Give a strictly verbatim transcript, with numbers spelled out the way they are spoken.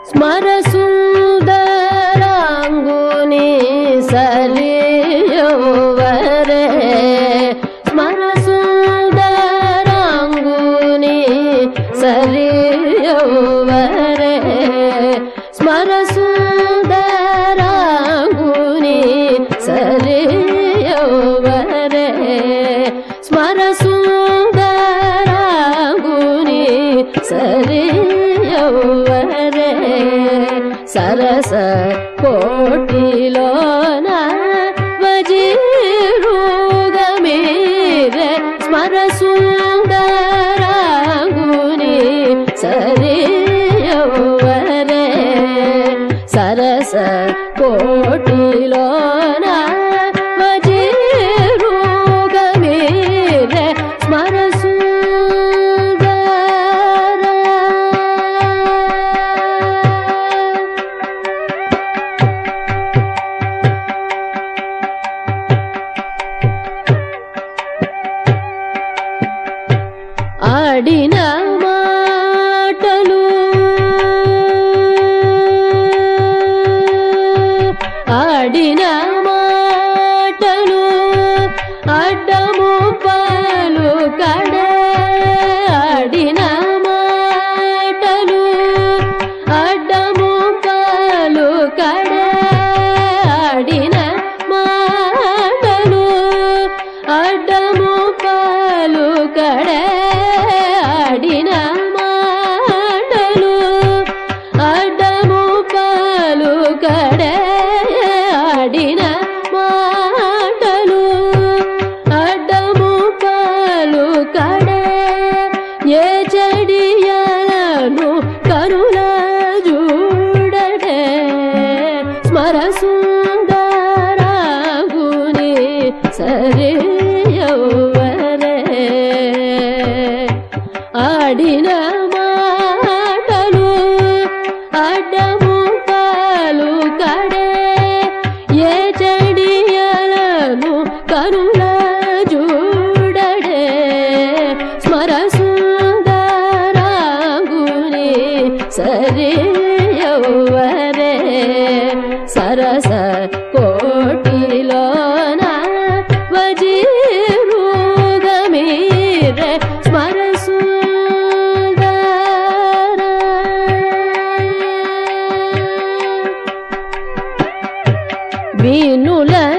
स्मर सुंदरांगुनी सलियवरे स्मर सुंदरांगुनी सलियवरे स्मर सुंदरांगुनी सलियवरे स्मर सुंदरांगुनी सलियवरे सरस कोटिलोन वजीरुगमीरे स्मर सुंदरांगुनी सलियवरे सरस कोटिलोन वजीरुगमीरे स्मर ఆడిన మాటలు ఆడిన మాటలు అడ్డము పలుకడే ఆడిన మాటలు అడ్డము పలుకడే ఆడిన మాటలు అడ్డము పలుకడే ఆడిన మాటలు అడ్డము పలుకడే ఆడిన మాటలు అడ్డము పలుకడే ఏ చెడియలను కరుణ చూడడే స్మర సుందరాంగుని సరియవరే ఆడిన మాటలు అడ్డము పలుకడే ఏ చెడియలను కరుణ చూడడే స్మర సుందరాంగుని సరియవరే సరస కోటిలోన వజీరుగమీరే స్మర వీణుల